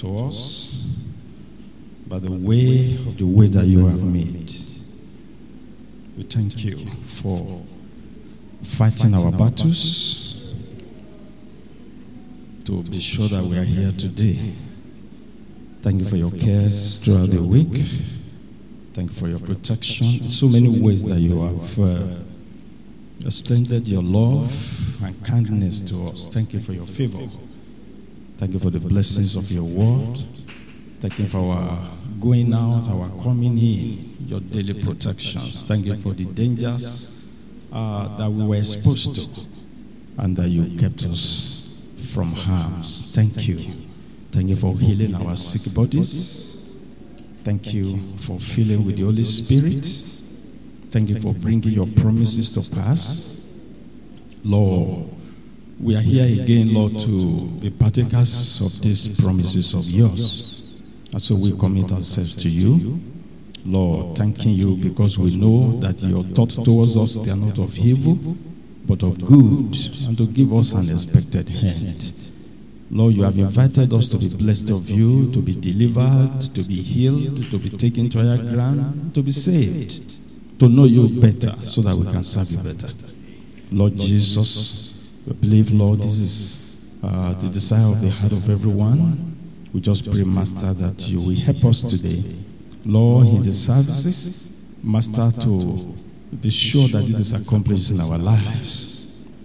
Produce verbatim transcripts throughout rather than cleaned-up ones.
to us by the way of the way that you have made. We thank you for fighting our battles to be sure that we are here today. Thank you for your cares throughout the week. Thank you for your protection. In so many ways that you have uh, extended your love and kindness to us. Thank you for your favor. Thank you for the blessings of your word. Thank you for our going out, our coming in, your daily protections. Thank you for the dangers uh, that we were exposed to and that you kept us from harms. Thank you. Thank you for healing our sick bodies. Thank you for filling with the Holy Spirit. Thank you for bringing your promises to pass. Lord, we are here again, Lord, to be partakers of these promises of yours. And so we commit ourselves to you. Lord, thanking you because we know that your thoughts towards us, they are not of evil, but of good, and to give us an expected end. Lord, you have invited us to be blessed of you, to be delivered, to be healed, to be taken to higher ground, to be saved, to know you better so that we can serve you better. Lord Jesus, we believe, Lord, this is uh, the desire of the heart of everyone. We just pray, Master, that you will help us today. Lord, in the services, Master, to be sure that this is accomplished in our lives.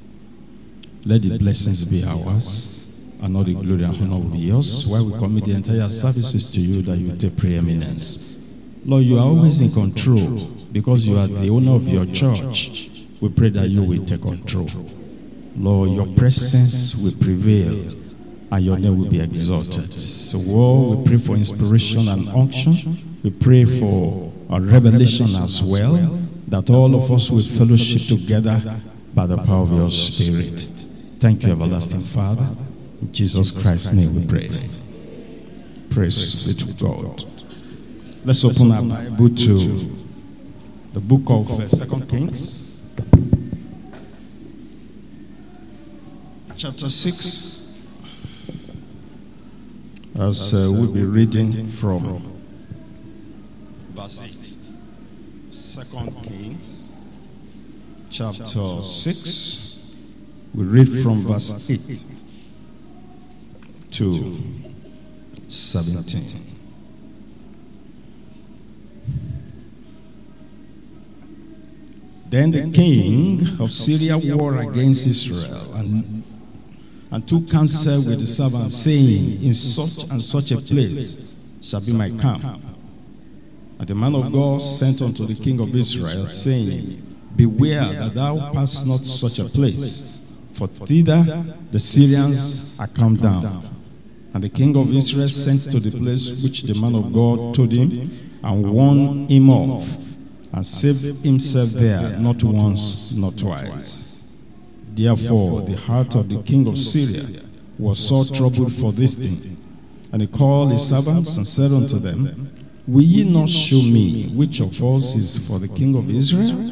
Let the blessings be ours, and all the glory and honor will be yours, while we commit the entire services to you, that you take preeminence. Lord, you are always in control, because you are the owner of your church. We pray that you will take control. Lord, your presence will prevail, and your name will be exalted. So, Lord, we pray for inspiration and unction. We pray for a revelation as well, that all of us will fellowship together by the power of your Spirit. Thank you, everlasting Father. In Jesus Christ's name we pray. Praise be to God. Let's open our Bible to the book of uh, Second Kings. Chapter six, as uh, we'll be reading from verse eight. Second Kings, chapter six, we read from verse eight to seventeen. Then the king of Syria war against Israel, and and took counsel with the servants, saying, in such and such a place shall be my camp. And the man of God sent unto the king of Israel, saying, beware that thou pass not such a place, for thither the Syrians are come down. And the king of Israel sent to the place which the man of God told him, and warned him off, and saved himself there, not once, not twice. Therefore, the heart of the king of Syria was sore troubled for this thing. And he called his servants and said unto them, will ye not show me which of us is for the king of Israel?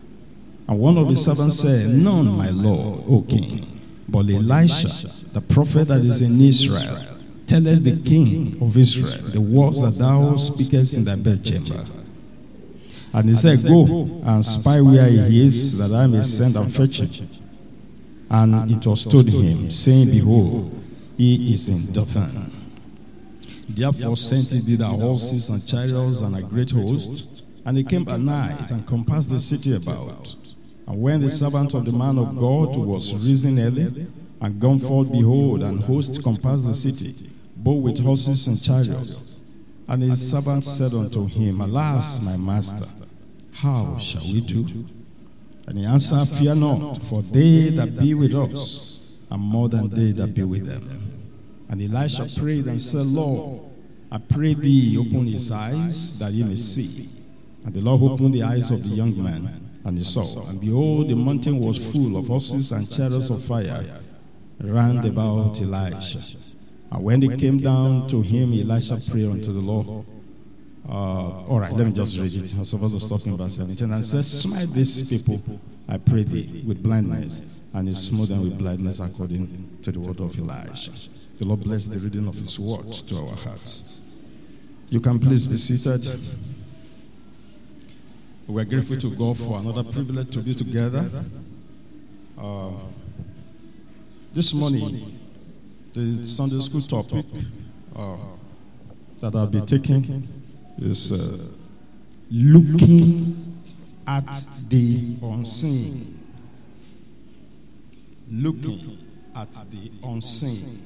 And one of his servants said, none, my lord, O king, but Elisha, the prophet that is in Israel, telleth the king of Israel the words that thou speakest in thy bedchamber. And he said, go and spy where he is, that I may send and fetch him. And it was told him, saying, behold, he is in Dothan. Therefore sent he thither horses and chariots and a great host, and he came at night and compassed the city about. And when the servant of the man of God was risen early, and gone forth, behold, an host compassed the city, both with horses and chariots. And his servant said unto him, alas, my master, how shall we do? And he answered, fear not, for they that be with us are more than they that be with them. And Elisha prayed and said, Lord, I pray thee, open his eyes, that he may see. And the Lord opened the eyes of the young man, and he saw. And behold, the mountain was full of horses and chariots of fire round about Elisha. And when they came down to him, Elisha prayed unto the Lord. Uh, all right, let me just read it. I'm supposed to stop in verse seventeen. And says, smite these people, I pray thee, with blindness. And he smote them with blindness according to the word of Elisha. The Lord bless the reading of His word to our hearts. You can please be seated. We're grateful to God for another privilege to be together. Uh, this morning, the Sunday school topic uh, that I'll be taking is uh, looking at the unseen. Looking at the unseen.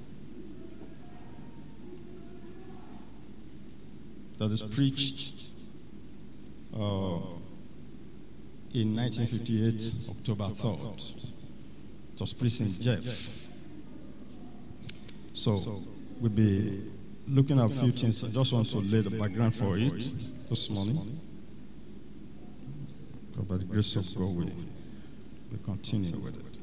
That is preached uh, in nineteen fifty-eight, October third. It was preached in Jeff. So we'll be looking at a few things. I just want to lay the background for it this morning. But by the grace of God, we will continue with it.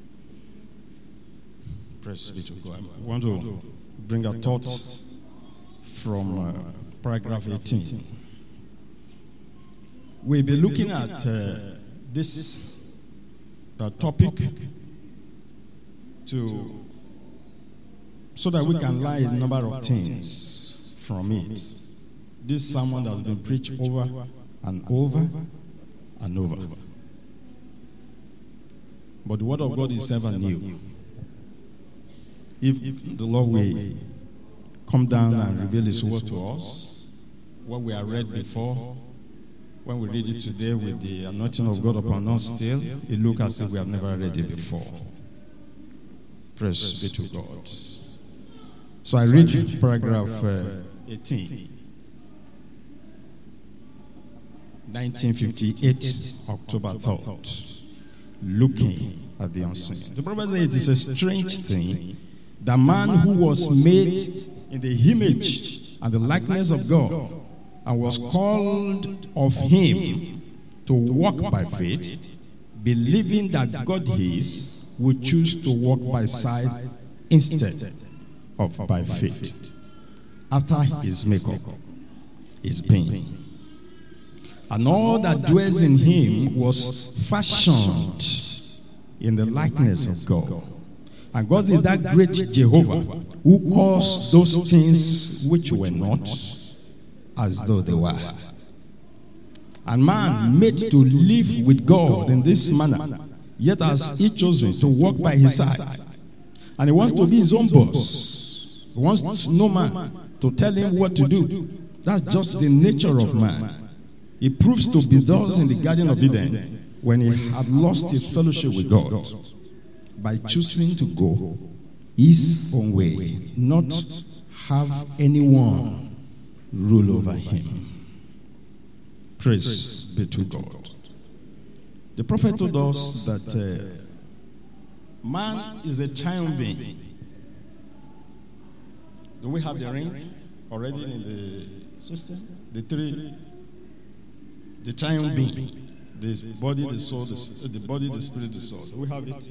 Praise be to God. I want to bring a thought from uh, paragraph eighteen. We'll be looking at uh, this uh, topic to so that we can learn a number of things from it. This sermon has been preached over and over and over. But the word of God is ever new. If the Lord will come down and reveal His word to us, what we have read before, when we read it today with the anointing of God upon us still, it looks as if we have never read it before. Praise be to God. So I read paragraph uh, eighteen. nineteen fifty-eight, October third. Looking at the unseen. The Bible says it is a strange thing that man who was made in the image and the likeness of God and was called of Him to walk by faith, believing that God is, would choose to walk by sight instead of by faith. After His makeup, His being. And all that dwells in Him was fashioned in the likeness of God. And God is that great Jehovah who caused those things which were not as though they were. And man made to live with God in this manner, yet has He chosen to walk by His side. And He wants to be His own boss. He wants no man to tell Him what to do. That's just the nature of man. He proves to be thus in the Garden of Eden when he had lost his fellowship with God by choosing to go his own way, not have anyone rule over him. Praise be to God. The prophet told us that uh, man is a child being. Do we have the ring already in the system? The three, the triune being. The body, the soul, the, the body, the spirit, the soul. Do we have it?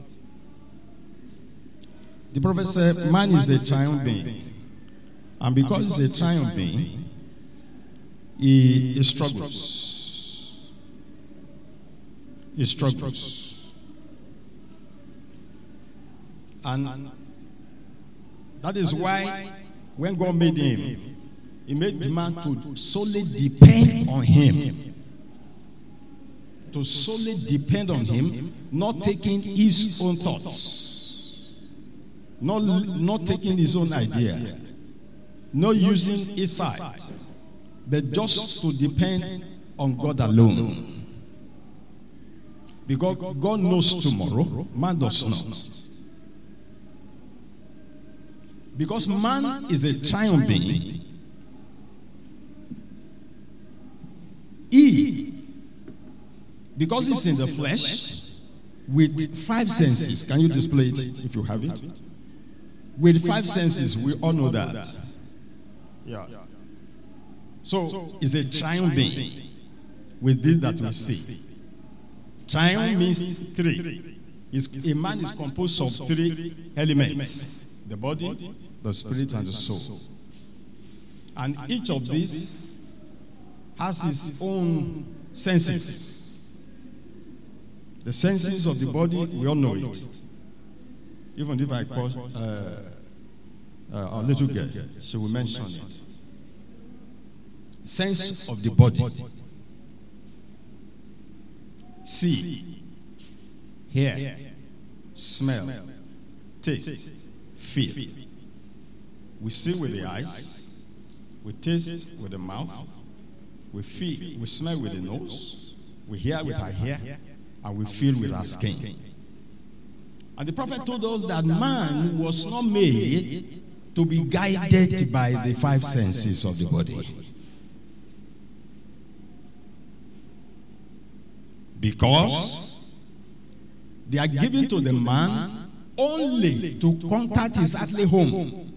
The prophet said, man is a triune being. And because he's a triune being, he, he struggles. He struggles. And that is why when God made him, He made the man to solely depend on Him. To solely depend on Him, not taking his own thoughts, not, not taking his own idea, not using his side, but just to depend on God alone. Because God knows tomorrow, man does not. Because man is a triune being, he, because it's in the flesh, with five senses. Can you display it if you have it? With five senses, we all know that. Yeah. So, it's a triune being with this that we see. Triune means three. It's, a man is composed of three elements: the body, the spirit, and the soul. And each of these has its own senses. The senses of the body, we all know it. Even if I call uh, uh, our little girl, she will mention it. Sense of the body. See, hear, smell, taste, feel. We see with the eyes, we taste with the mouth, we feel, we smell with the nose, we hear with our ear, and we feel with our skin. And the prophet told us that man was not made to be guided by the five senses of the body. Because they are given to the man only to contact his earthly home,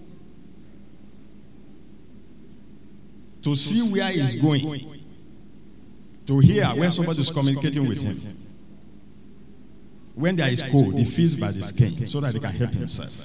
to see where he's going, to hear when somebody is communicating with him. When there is cold, he feels by the skin so that he can help himself.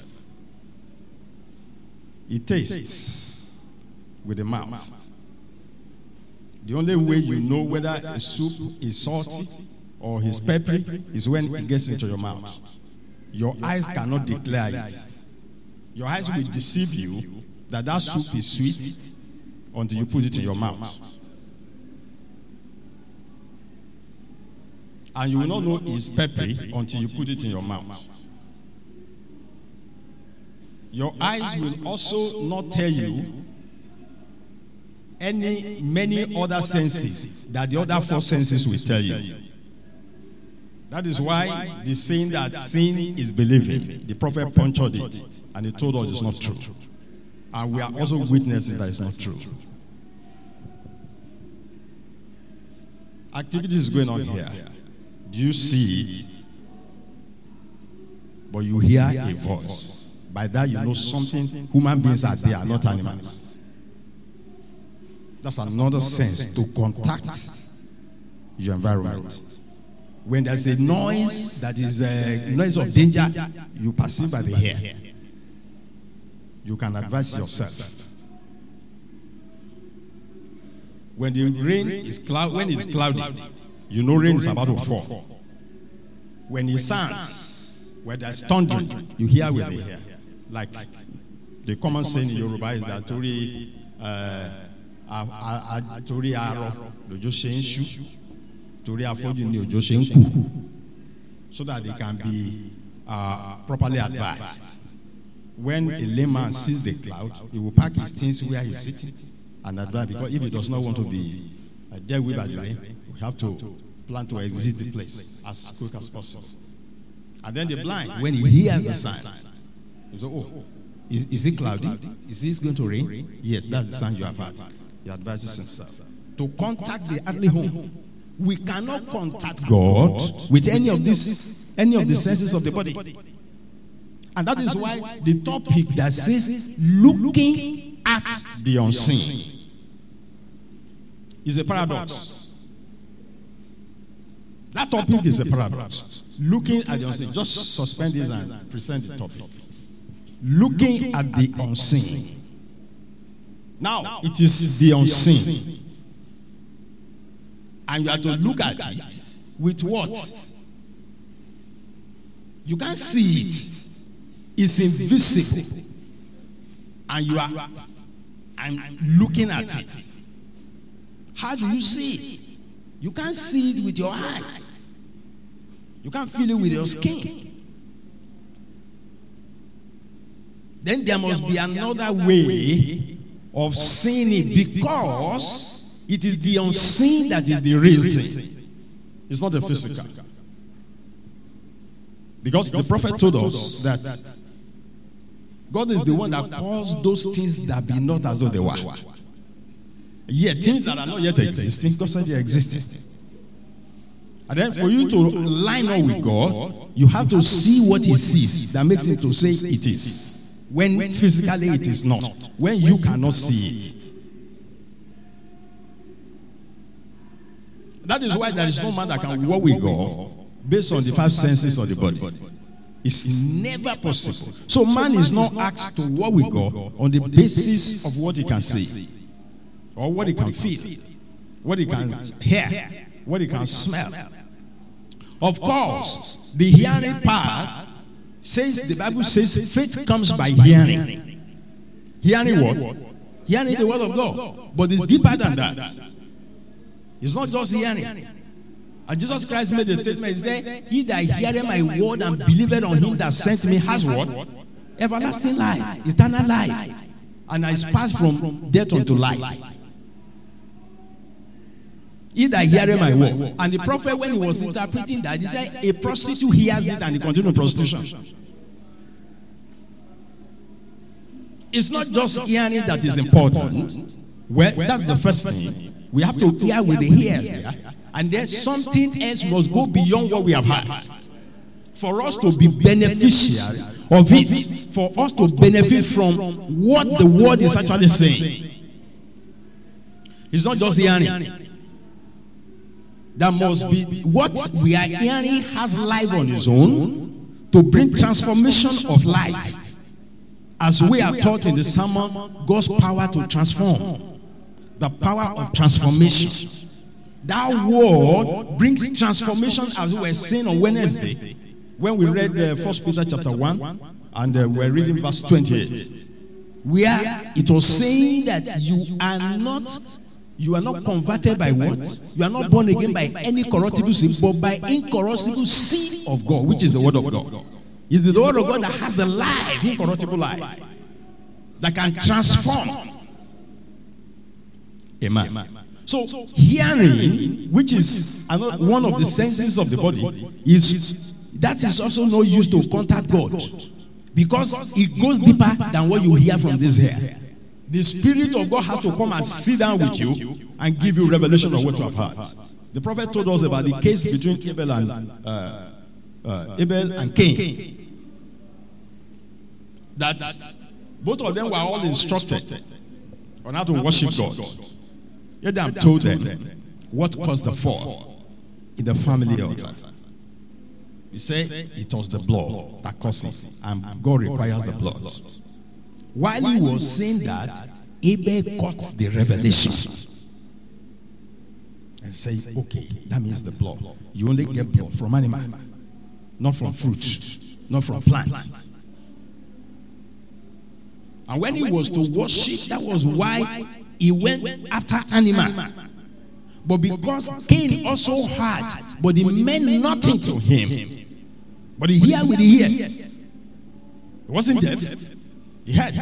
He tastes with the mouth. The only way you know whether a soup is salty or is peppery is when it gets into your mouth. Your eyes cannot declare it. Your eyes will deceive you that that soup is sweet until you put it in your mouth. And you will not know it's peppery until you put it in your mouth. Your eyes will also not tell you any many other senses that the other four senses will tell you. That is why the saying that sin is believing, the prophet punctured it, and he told us it's not true. And we are also witnesses that it's not true. Activity is going on here. Do you see it? But you hear a voice. By that you know something. Human beings are there, not animals. That's another sense to contact your environment. When there's a noise that is a noise of danger, you perceive by the ear. You can advise yourself. When the rain is cloud, when it's cloudy, you know rain is about to fall. When it sounds, when there's thundering, you hear with the ear. Like the common saying in Yoruba is that Tori Tori Aro Lojo Shenshu Tori Afoju ni Ojo Shenku, so that they can be uh, properly advised. When a layman sees the cloud, he will pack his things where he's sitting and advise, because if he does not want to be uh, dealt with by the rain, we have to plan to exit the place as quick as possible. And then the blind, when he hears the sound, he says, oh, is, is it cloudy? Is this going to rain? Yes, that's the sound you have had. He advises himself to contact the earthly home. We cannot contact God with any of this, any of the senses of the body. And that is why the topic that says looking at the unseen is a paradox. That topic is a paradox. Looking at the unseen. Just suspend this and present the topic. Looking at the unseen. Now, it is the unseen. And you have to look at it with what? You can't see it. It's invisible. And you are and looking at it. How do you see it? You can't see it with your eyes. You can't feel it with your skin. Then there must be another way of seeing it, because it is the unseen that is the real thing. It's not the physical. Because the prophet told us that God is the one that calls those things that be not as though they were. Yet things that are not yet existing, God said they are existing. And then for you to line up with God, you have to see what He sees that makes Him to say it is, when physically it is not, when you cannot see it. That is why there is no man that can walk with God based on the five senses of the body. It's never possible. So man is not asked to walk with God on the basis of what he can see, or what he can feel, what he can hear, what he can smell. Of course, the hearing part says, the Bible says, faith comes by hearing. Hearing what? Hearing the word of God. But it's deeper than that. It's not just hearing. And Jesus Christ made a statement. He said, he that heareth my word and believeth on him that sent me has what? Everlasting life. Eternal life. And is passed from death unto life. He that heareth my word. And the prophet, when he was interpreting that, he said, a prostitute hears it and he continues prostitution. It's not just hearing that is important. Well, that's the first thing. We have to hear with the ears there. And then something else must go beyond what we have had. For us to be beneficiary of it. For us to benefit from what the word is actually saying. It's not just hearing. That must be what we are hearing has life on its own to bring transformation of life. As we are taught in the sermon, God's power to transform. The power of transformation. That word brings transformation, as we were saying on Wednesday. When we read uh, First Peter chapter one, and uh, we're reading verse twenty-eight. Where it was saying that you are not, you are not converted by what? You are not born again by any corruptible seed, but by incorruptible seed of God, which is the word of God. It's the word of God that has the life, incorruptible life, that can transform. Amen. So, hearing, which is one of the senses of the body, is that is also not used to contact God, because it goes deeper than what you hear from this here. The Spirit of God has to come and sit down with you and give you revelation of what you have heard. The prophet told us about the case between Abel and uh, uh, Abel and Cain. That both of them were all instructed on how to worship God. Yet Adam told them what caused the fall in the family altar. He said it was the blood that caused it, and God requires the blood. While he was saying that, Abel got the revelation and said, okay, that means the blood. You only get blood from animal, not from fruit, not from plant. And when he was to worship, that was why he went after animal. But because Cain also heard, but it meant nothing to him. But he heard with the ears. He wasn't deaf. He heard.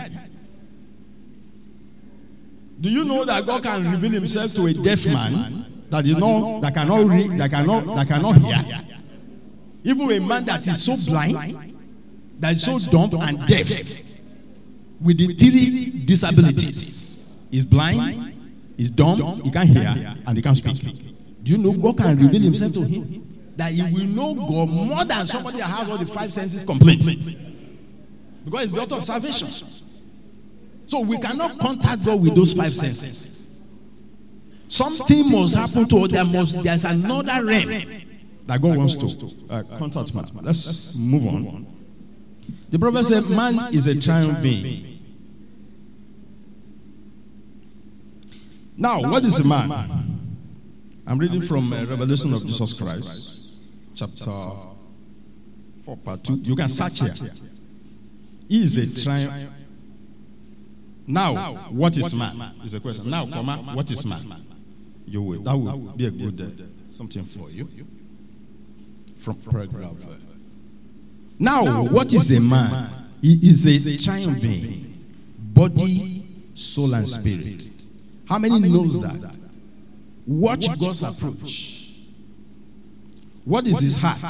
Do you know that God can reveal himself to a deaf man that is not, that cannot read, that cannot, that cannot hear? Even a man that is so blind, that is so dumb and deaf, with the three disabilities. He's blind, he's dumb, he can't hear, and he can't speak. Do you know God can reveal himself to him? That he will know God more than somebody that has all the five senses complete. Because it's the author of salvation. So we cannot contact God with those five senses. Something must happen to us. There must, there's another realm that God wants to uh, contact man. Let's move on. The prophet said, man is a triune being. Now, what is a man? I'm reading from uh, Revelation of Jesus Christ, chapter four, part two. You can search here. He is a triune. Now, what is man? Is a question. Now, comma, what is man? You will. That will be a good uh, something for you. From paragraph. Now, what is a man? He is a triune being, body, soul, and spirit. How many knows that? Watch God's approach. What is his heart?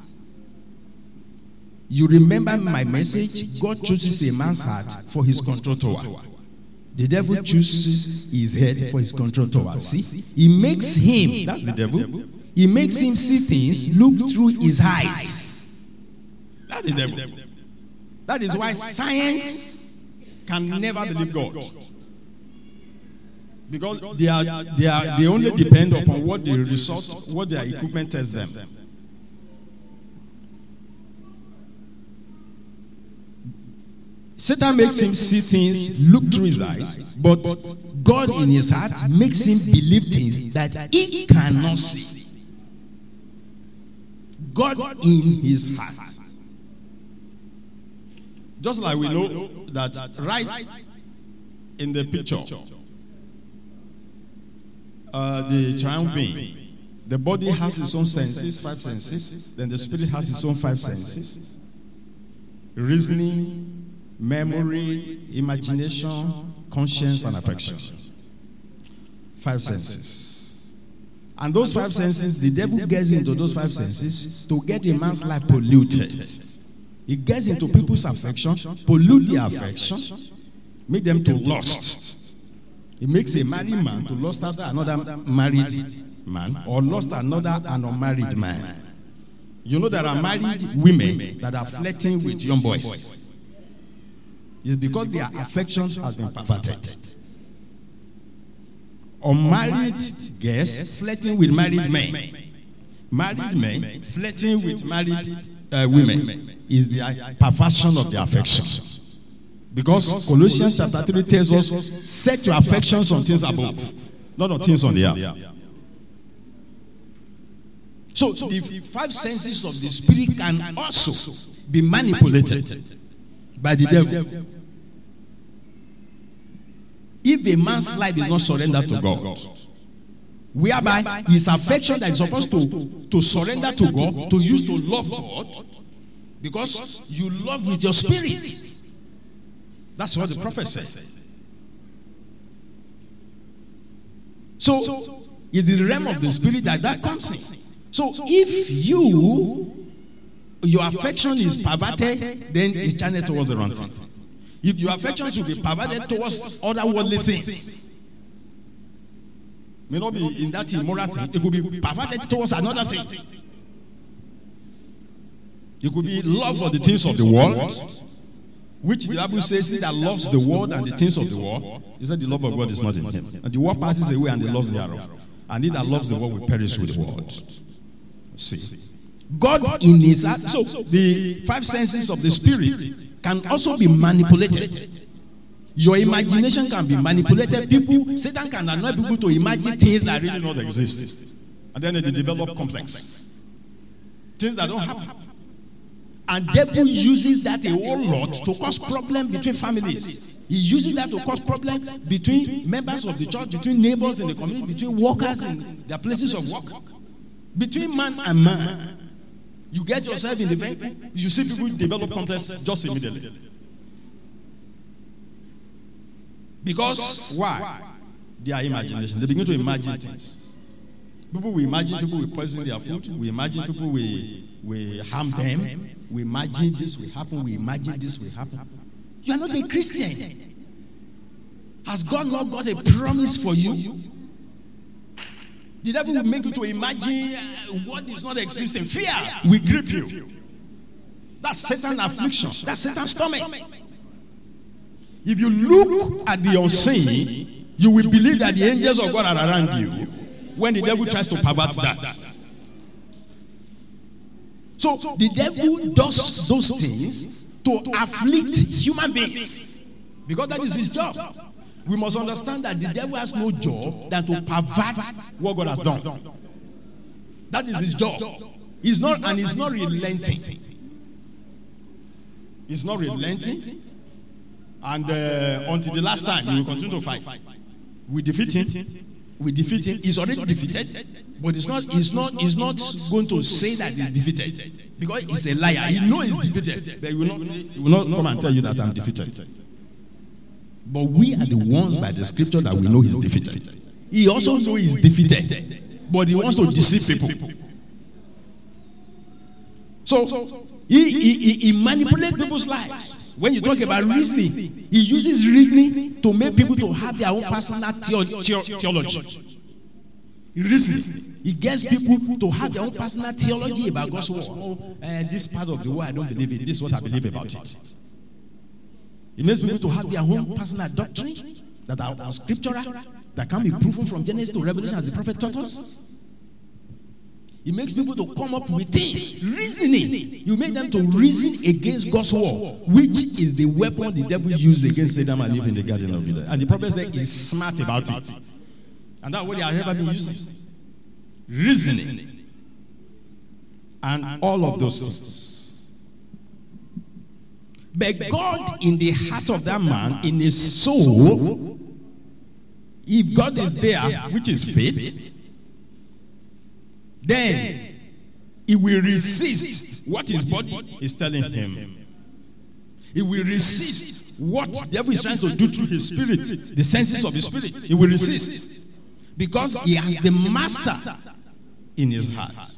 You remember my message? God chooses a man's heart for his control tower. The devil chooses his head for his control tower. See? He makes him, that's the devil, he makes him see things, look through his eyes. That's the devil. That is why science can never believe God. Because they are, they are, they only depend upon what the result, what their equipment tells them. Satan makes him see things, look through his eyes, but God in his heart makes him believe things that he cannot see. God in his heart. Just like we know that right in the picture, uh, the triune being, the body has its own senses, five senses. Then the spirit has its own five senses. Reasoning, memory, imagination, conscience, and affection. Five senses. And those five senses, the devil gets into those five senses to get a man's life polluted. He gets into people's affection, pollute their affection, make them to lust. He makes a married man to lust after another married man, or lust another an unmarried man. You know there are married women that are flirting with young boys. It's because their affection has been perverted. Unmarried girls flirting with married men. Married men flirting with married uh, women is the perversion of the affection. Because Colossians chapter three tells us, set your affections on things above, not on things on the earth. So the five senses of the spirit can also be manipulated by the devil. If a man's life is not surrendered to God, whereby his affection that is supposed to, to surrender to God, to use to love God, because you love with your spirit. That's what the prophet says. So, it's the realm of the spirit that that comes in. So, if you, your affection is perverted, then it's channeled towards the wrong thing. If your affection should be perverted towards other worldly things, may not be in that immoral thing, it could be perverted towards another thing. It could be love for the things of the world, which the Bible says he that loves the world and the things of the world, he said the love of God is not in him. And the world passes away and the love thereof. And he that loves the world will perish with the world. See. God in his heart. So the five senses of the spirit can also be manipulated. Your imagination can be manipulated. People, Satan can annoy people to imagine things that really don't exist. And then they develop complex. Things that don't happen. And devil uses that a whole lot to cause problem between families. He uses that to cause problem between members of the church, between neighbors in the community, between workers in their places of work, between man and man. You get yourself in the vehicle, you see people develop complex just immediately. Because why? Their imagination. They begin to imagine things. People will imagine people will poison their food. We imagine people will, will harm them. We imagine this will happen. We imagine this will happen. You are not a Christian. Has God not got a promise for you? The devil will make you to imagine what is not existing. Fear will grip you. That's Satan's affliction. That's Satan's torment. If you look at the unseen, you will believe that the angels of God are around you when the devil tries to pervert that. So the devil does those things to afflict human beings because that is his job. We must understand that the devil has no job than to pervert what God has done. That is his job. He's not, and he's not relenting. He's not relenting. And uh, until the last time, he will continue to fight. We defeat him. We defeat him. He's already defeated, but it's not. He's not. He's not going to say that he's defeated because he's a liar. He knows he's defeated, but he will not. He will not come and tell you that I'm defeated. But we are the ones by the scripture that we know he's defeated. He also knows he's defeated, but he wants to deceive people. So he, he, he manipulates people's lives. When you talk about reasoning, he uses reasoning to make people to have their own personal theology. Reasoning. He gets people to have their own personal theology about God's word. Oh, uh, this part of the word I don't believe it. This is what I believe about it. He makes people to have their own personal doctrine that are unscriptural, that can be proven from Genesis to Revelation as the prophet taught us. He makes people to come up with things, reasoning. You make them to reason against God's word, which is the weapon the devil used against Adam and Eve in the Garden of Eden. And the prophet said he's smart about it. And that's what they have ever been using. Reasoning. And all of those things. But God in the heart of that man, in his soul, if God is there, which is faith, then he will resist what his body is telling him. He will resist what the devil is trying to do through his spirit, the senses of the spirit. He will resist because he has the master in his heart.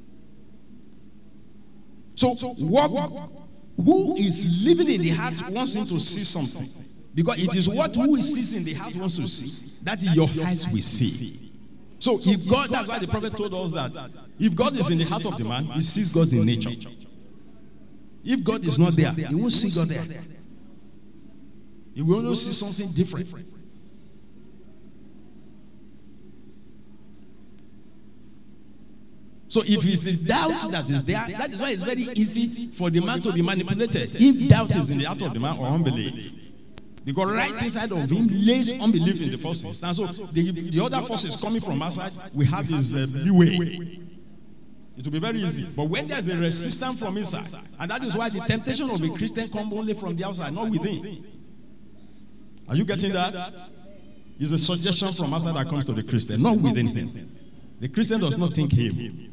So, what, who is living in the heart wants him to see something. Because it is what who sees in the heart wants to see that your eyes will see. So, if God, that's why the prophet told us that if God is in the heart of the man, he sees God in nature. If God is not there, he won't see God there. He will only see something different. So if it's the doubt that is there, that is why it's very easy for the man to be manipulated. If doubt is in the heart of the man or unbelief, because right inside of him lays unbelief in the first instance. So the, the other forces coming from outside, we have this uh, leeway. It will be very easy. But when there's a resistance from inside, and that is why the temptation of a Christian comes only from the outside, not within. Are you getting that? It's a suggestion from outside that comes to the Christian, not within him. The Christian does not think him.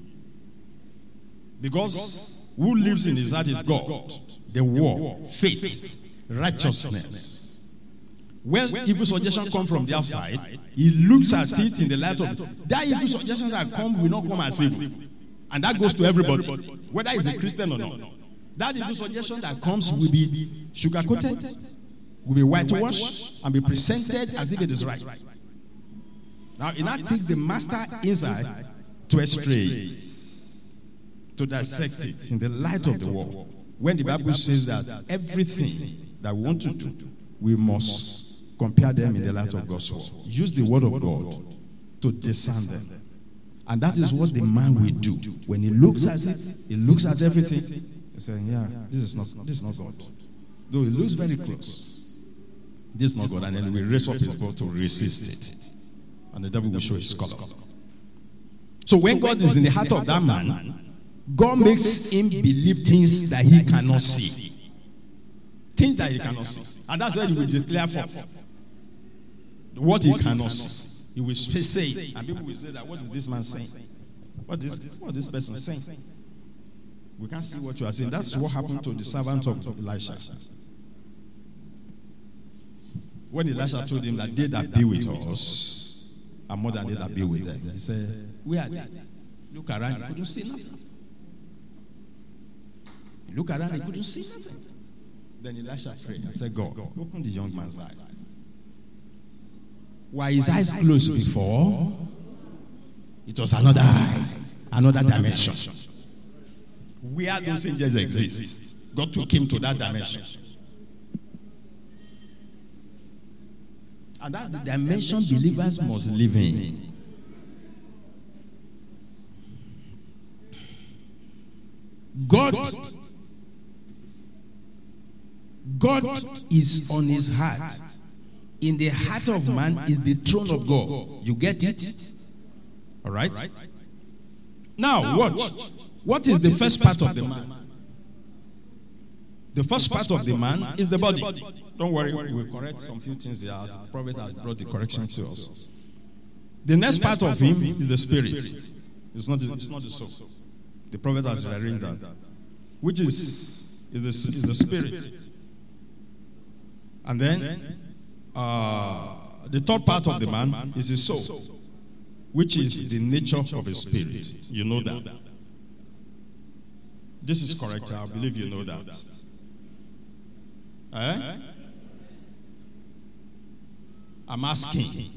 Because who lives in his heart is God, the word, faith, righteousness. When evil suggestions come from the outside, he looks at it in the light of that evil suggestions that come will not come as evil. And that goes to everybody, whether he's a Christian or not. That evil suggestion that comes will be sugar-coated, will be whitewashed, and be presented as if it is right. Now, it now takes the master inside to extract, to dissect it in the light of the world. When the Bible says that everything that we want to do, we must compare them in the light of God's word. Use the word of God to discern them. And that is what the man will do. When he looks at it, he looks at everything, he's saying, yeah, this is not, this is not God. Though it looks very close. This is not God. And then he will raise up his voice to resist it. And the devil will show his color. So when God is in the heart of that man, God makes him believe things that he cannot see. Things that he cannot see. And that's why he will declare forth what he cannot see. He will say it. And people will say that, what is this man saying? What is, what is this person saying? We can't see what you are saying. That's what happened to the servant of Elisha. When Elisha told him that they that be with us are more than they that be with them, he said, where are they? Look around, you couldn't see nothing. You look around, you couldn't see nothing. Then Elisha prayed and said, God, open the young man's eyes. Why his eyes closed before, it was another eyes, another dimension. Where those angels exist, God took him to that dimension. And that's the dimension believers must live in. God, God is on his heart. In the heart of man is the throne of God. You get it? All right? Now, watch. What is the first part of the man? The first part of the man is the body. Don't worry, we'll correct some few things here. The prophet has brought the correction to us. The next part of him is the spirit. It's not the, it's not the soul. The prophet has rearranged that. Which is, is, the, is the spirit. And then, uh, the third part of the man is his soul, which is the nature of his spirit. You know that. This is correct. I believe you know that. Eh? I'm asking.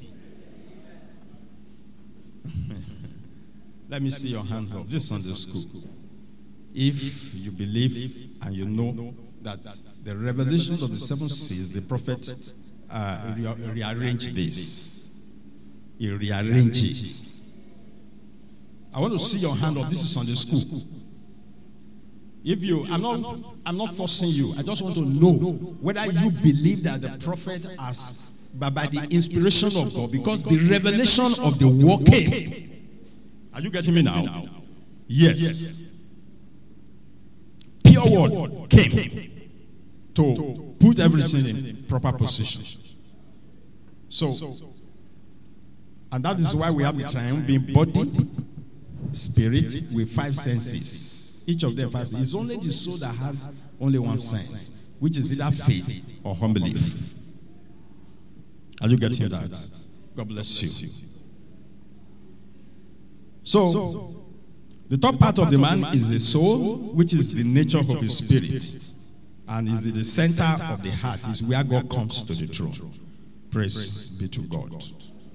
Let me see your hands up. This Sunday school. If you believe and you know that the revelation of the seven seals, the prophet uh, re- rearranged this. He rearranged it. I want to see your hand up. This is Sunday school. If you, I'm not, I'm not forcing you. I just want to know whether you believe that the prophet has, by, by the inspiration of God, because the revelation of the word came. Are you getting me now? Yes. Pure word came. to put everything in proper position. So, and that is why we have the triune being body, spirit, with five senses. Each of them five senses. It's only the soul that has only one sense, which is either faith or unbelief. Are you getting that? God bless you. So, the top part of the man is the soul, which is the nature of his spirit, and is the center of the heart, is where God comes to the throne. Praise be to God.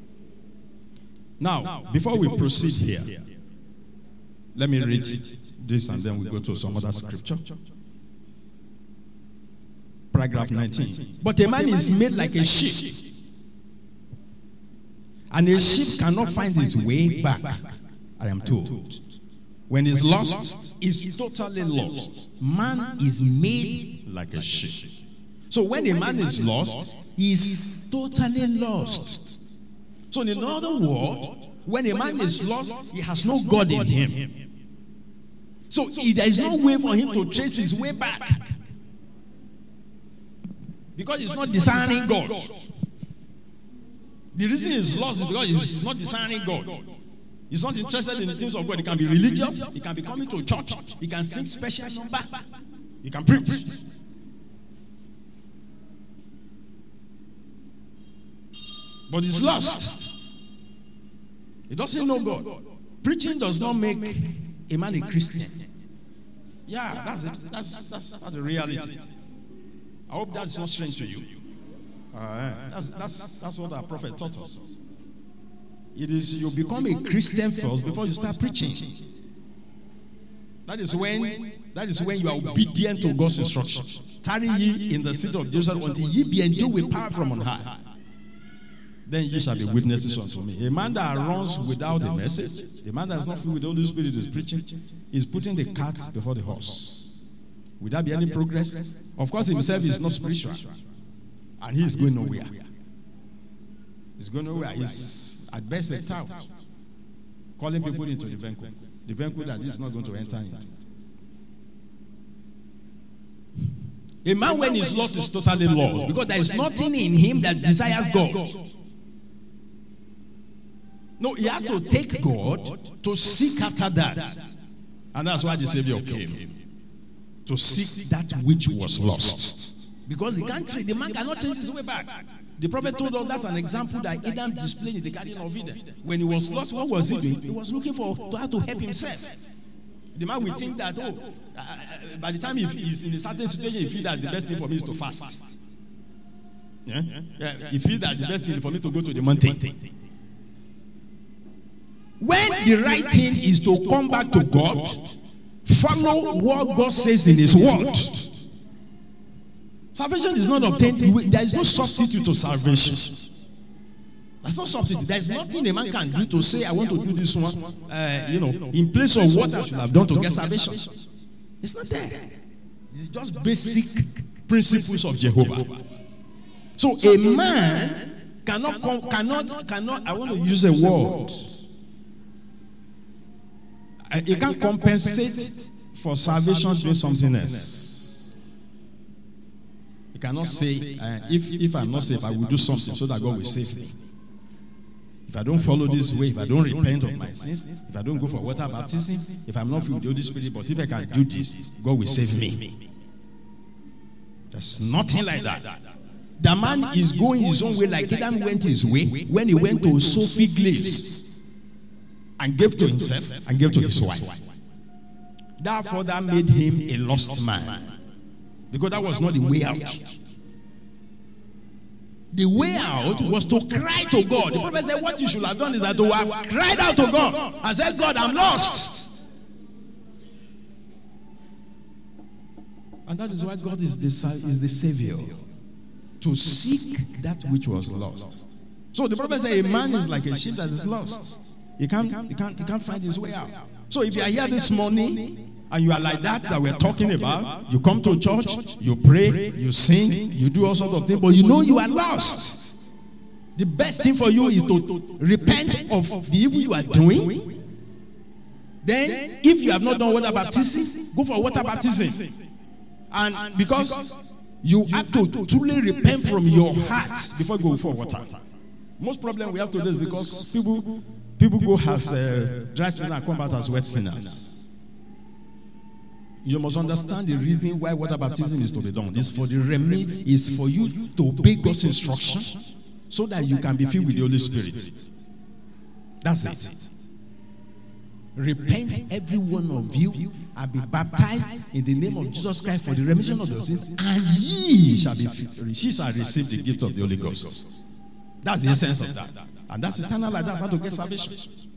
Now, before we proceed here, let me read this and then we go to some other scripture. Paragraph nineteen. But a man is made like a sheep, and a sheep cannot find his way back, I am told. When he's lost, he's totally lost. Man is made like a sheep. So when a man is lost, he's totally lost. So in other words, when a man is lost, he has no God in him. So he, there is no way for him to trace his way back, because he's not discerning God. The reason he's lost is because he's not discerning God. He's not interested in the things of God. He can be religious. He can be coming to church. He can sing special number. He can preach. But he's lost. He doesn't know God. Preaching does not make a man a Christian. Yeah, that's it. That's, that's, that's the reality. I hope that's not strange to you. Uh, that's, that's, that's what our prophet taught us. It is you become a Christian first before you start preaching. That is when that is when you are obedient to God's instruction. Tarry ye in the city of Jerusalem until ye be endued with power from on high. Then ye shall be witnesses unto me. A man that runs without a message, a man that is not filled with the Holy Spirit is preaching, is putting the cart before the horse. Will there be any progress? Of course, himself is not spiritual, and he is going nowhere. He's going nowhere. He's at best a tout, calling people into the vehicle, the vehicle that is not going to enter into. A man when he's lost is totally lost, because there is nothing in him that desires God. No, he has to take God to seek after that. And that's why the Savior came. To seek that which was lost. Because he can't, the man cannot trace his way back. The prophet told us that's an example that Adam displayed in the Garden of Eden. When he was lost, what was he doing? He was looking for how to help himself. The man will think that, oh, uh, by the time he is in a certain situation, he feels that the best thing for me is to fast. Yeah? Yeah. He feels that the best thing for me to go to the mountain. When the right thing is to come back to God, follow what God says in His Word. Salvation is not obtained. There is no substitute to salvation. There's no substitute. There's nothing a man can do to say, I want to do this one, uh, you know, in place of what I should have done to get salvation. It's not there. It's just basic principles of Jehovah. So a man cannot, cannot, cannot, I want to use a word. He can't compensate for salvation doing something else. He cannot say, uh, if, if I'm not saved, I will do something so that God will save me. If I don't follow this way, if I don't repent of my sins, if I don't go for water baptism, if I'm not filled with the Holy Spirit, but if I can do this, God will save me. There's nothing like that. The man is going his own way like Adam went his way when he went to sow fig leaves and gave to himself and gave to his wife. Therefore, that made him a lost man. Because that was not the way out. The way out was to cry to God. The prophet said, what you should have done is that to have cried out to God and said, God, I'm lost. And that is why God is the, is the Savior. To seek that which was lost. So the prophet said, a man is like a sheep that is lost. He can't, he can't, he can't find his way out. So if you are here this morning and you are like that that we're talking about, you come to church, you pray, you sing, you do all sorts of things, but you know you are lost. The best thing for you is to repent of the evil you are doing. Then, if you have not done water baptism, go for water baptism. And because You have to truly repent from your heart before you go for water. Most problem we have today is because people people go as uh, dry sinners and come out as wet sinners. You must understand the reason why water baptism is to be done. It's for the remedy, is for you to obey God's instruction so that you can be filled with the Holy Spirit. That's it. Repent, every one of you, and be baptized in the name of Jesus Christ for the remission of your sins, and ye shall be ye shall receive the gift of the Holy Ghost. That's the essence of that. And that's eternal life. That's how to get salvation.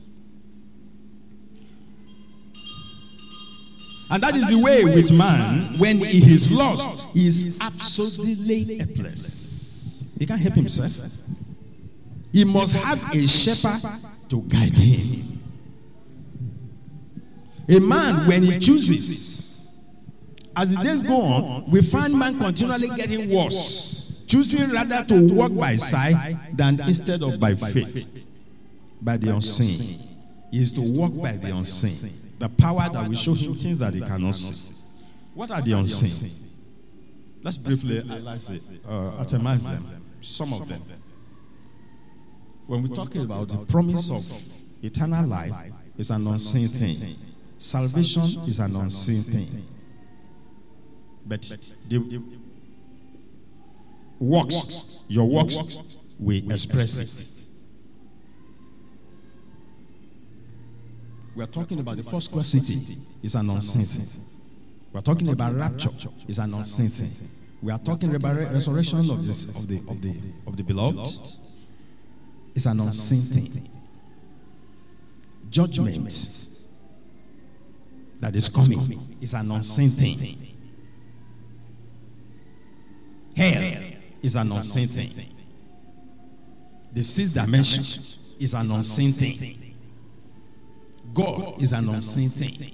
And that is the way with man. When he is lost, he is absolutely helpless. He can't help himself. He must have a shepherd to guide him. A man, when he chooses, as the days go on, we find man continually getting worse, choosing rather to walk by sight than instead of by faith, by the unseen. He is to walk by the unseen, the power that will show him things that he cannot see. What are the unseen? Let's briefly analyze it, uh, itemize them, some of them. When we're talking about the promise of eternal life, it's an unseen thing. Salvation is an unseen thing. But the works, your works will express it. We are talking about the first square city. It's an unseen thing. We are talking about rapture. It's an unseen thing. We are talking about resurrection of this of the of the of the beloved. It's an unseen thing. Judgment that is coming is an unseen thing. Hell is an unseen thing. The sixth dimension is an unseen thing. God is an unseen thing.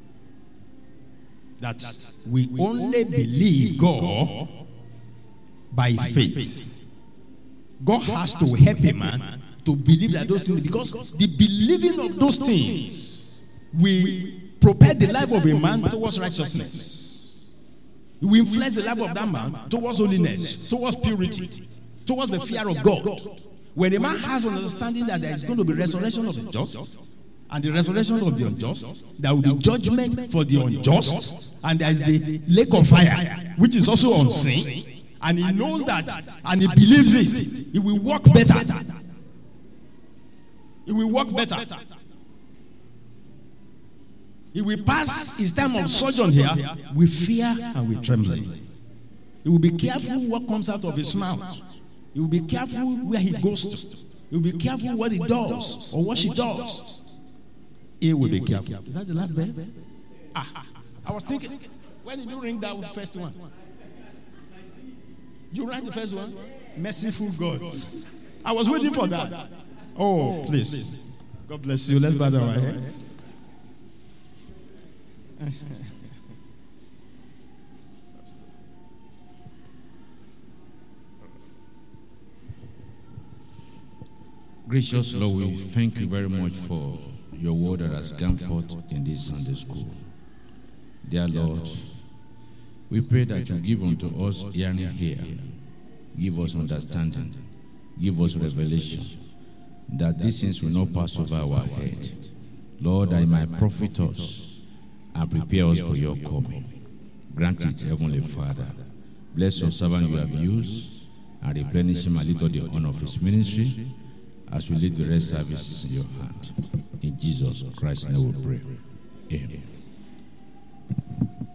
That we only believe God by faith. God has to help a man to believe that those things, because the believing of those things will prepare the life of a man towards righteousness. It will influence the life of that man towards holiness, towards purity, towards the fear of God. When a man has an understanding that there is going to be resurrection of the just and the resurrection of the unjust, there will be judgment for the unjust, and there is the lake of fire, which is also unseen, and he knows that, and he believes it, he will walk better. He will walk better. He will pass his time of sojourn here with fear and with trembling. He will be careful what comes out of his mouth. He will be careful where he goes to. He will be careful what he does or what she does. He will be careful. Is that the last bell? Ah, I was thinking, when did you ring that first one? You rang the first one? Merciful God. I was waiting for that. Oh, please. God bless you. Let's bow down our heads. Gracious Lord, we thank you very much for your word that has gone forth in this Sunday school. Dear Lord, we pray that you give unto us hearing here, give us understanding, give us revelation, that these things will not pass over our head. Lord, that it might profit us and prepare us for your coming. Grant it, Heavenly Father. Bless your servant you have used and replenish him a little the honor of his ministry as we lead the rest services in your hand. In Jesus Christ's name we pray. Amen.